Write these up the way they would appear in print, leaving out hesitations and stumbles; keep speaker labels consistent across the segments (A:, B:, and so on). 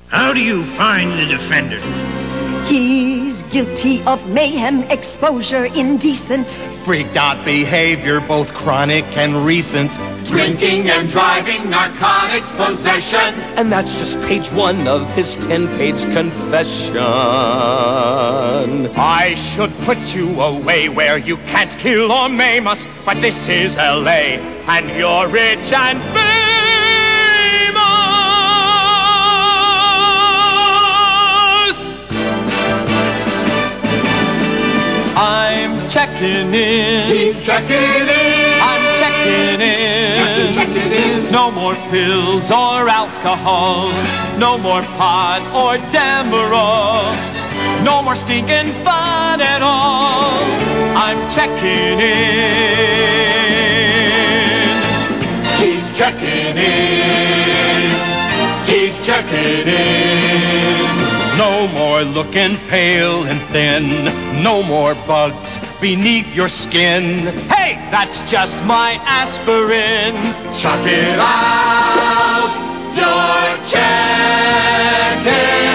A: How do you find the defendant?
B: He's guilty of mayhem, exposure, indecent,
C: freaked out behavior, both chronic and recent,
D: drinking and driving, narcotics possession.
E: And that's just page 1 of his 10-page confession. I should put you away where you can't kill or maim us, but this is L.A. and you're rich and famous. I'm checking in.
D: He's checking in.
E: I'm checking in.
D: Checking in.
E: No more pills or alcohol. No more pot or Demerol. No more stinking fun at all. I'm checking in.
D: He's checking in. He's checking in.
C: No more looking pale and thin. No more bugs beneath your skin.
E: Hey, that's just my aspirin.
D: Chuck it out. You're checking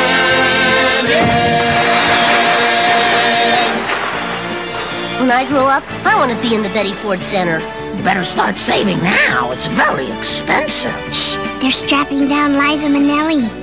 D: in.
F: When I grow up, I want to be in the Betty Ford Center. You better start saving now. It's very expensive.
G: Shh, they're strapping down Liza Minnelli.